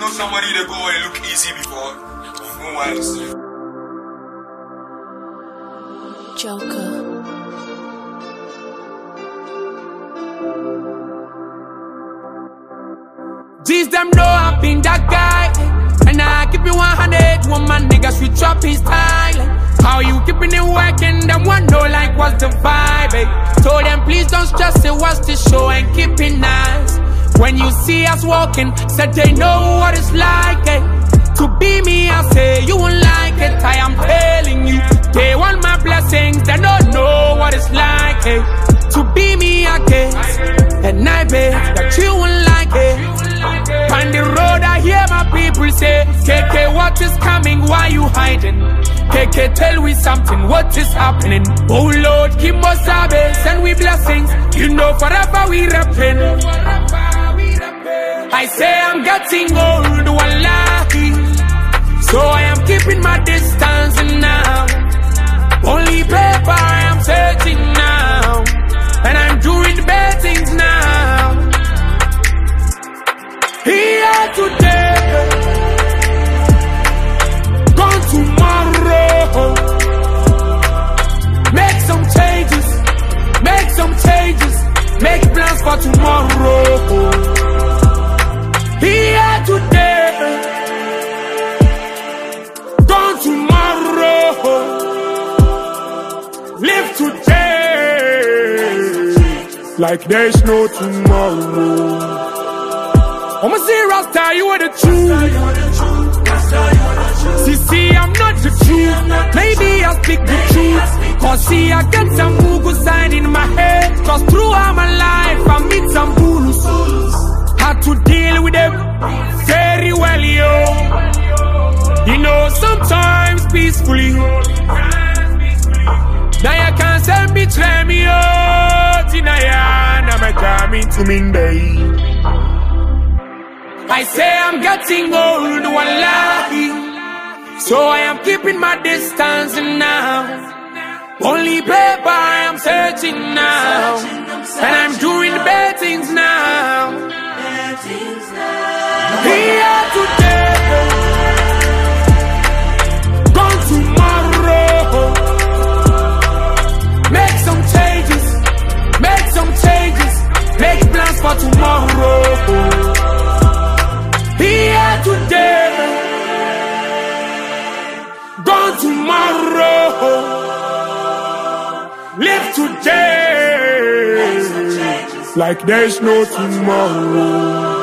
know somebody they go and look easy before. No one's. Joker. These them know I've been that guy, and I keep it 100. One man niggas we drop his style. How you keeping it working? Them one know like what's the vibe? Eh? Told them please don't stress it, watch the show and keep it nice. When you see us walking, said they know what it's like. Eh? To be me, I say you won't like it. I am telling you, they want my blessings, they don't know what it's like. Eh? To be me, I guess, and I bet that you won't like it. On the road I hear my people say, KK, what is coming, why you hiding? KK, tell we something, what is happening? Oh Lord, keep us sabe, send we blessings. You know forever we reppin'. I say I'm getting old, wallahi, so I am keeping my distance now. Only paper I am searching now, and I'm doing the bad things now. Here today, gone tomorrow. Make some changes, make some changes, make plans for tomorrow. Here today, gone tomorrow. Live today, like there's no tomorrow. I'ma see Rasta, you are the truth. See, I'm not the truth. Maybe I'll speak the truth. Cause see, I get some Google sign in my head. Cause throughout my life, I meet some bulls. Had to deal with them very well, yo. You know, sometimes peacefully. Now you can't send me, try me, oh. Tinaya, now I'm coming to me, baby. I say I'm getting old, wallahi, so I am keeping my distance now. Only paper I am searching now, and I'm doing bad things now. Here today, gone tomorrow. Make some changes, make some changes, make plans for tomorrow. Here today, gone tomorrow. Live today, like there's no tomorrow.